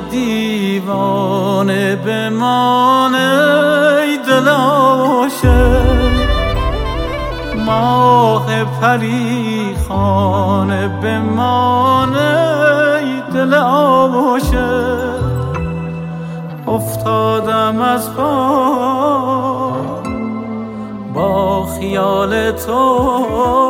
دیوانه بمانه ای دل عاشق، ماه پریخانه بمانه ای دل عاشق. افتادم از پا با خیال تو،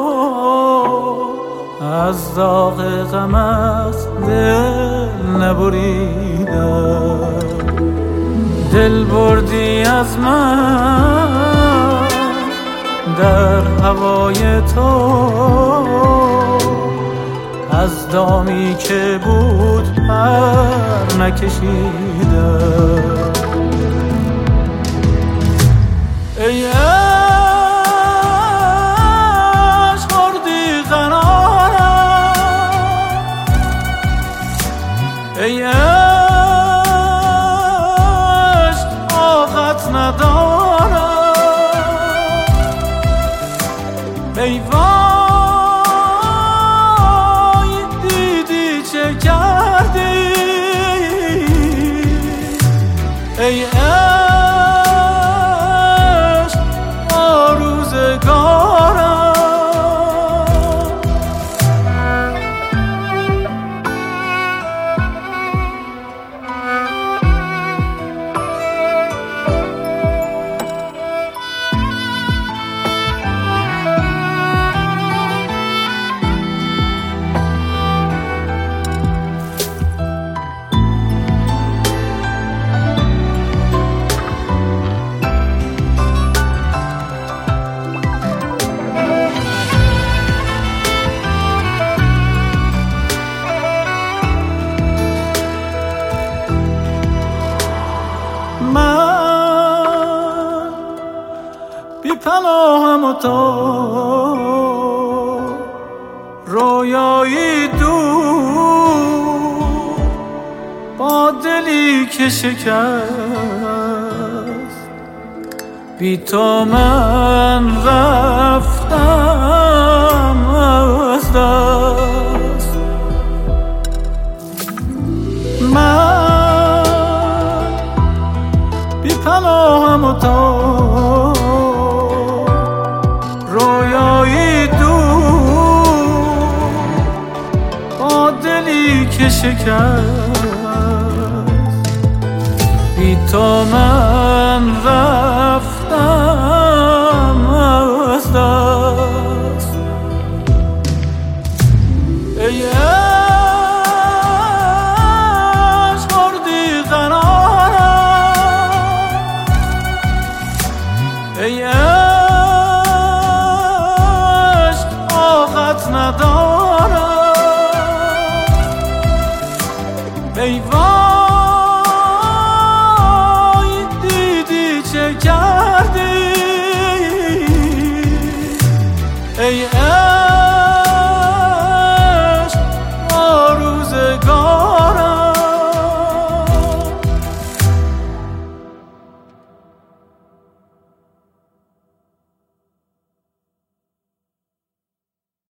از داغ غمت دل نبریدم. دل بردی از من در هوای تو، از دامی که بود پر نکشیدم. ای عشق بردی قرارم، ای عشق طاقت ندارم. ای وای دیدی چه کردی، ای عشق با روزگارم. من بی پناهم و تو رویایی دور، با دلی که شکست. بی تو من رفتم از دست. من بی پناهم و تو رویایی دور، با دلی که شکست. بی تو من رفتم از دست. ای عشق بردی قرارم، ای عشق طاقت ندارم. ای وای دیدی چه کردی، ای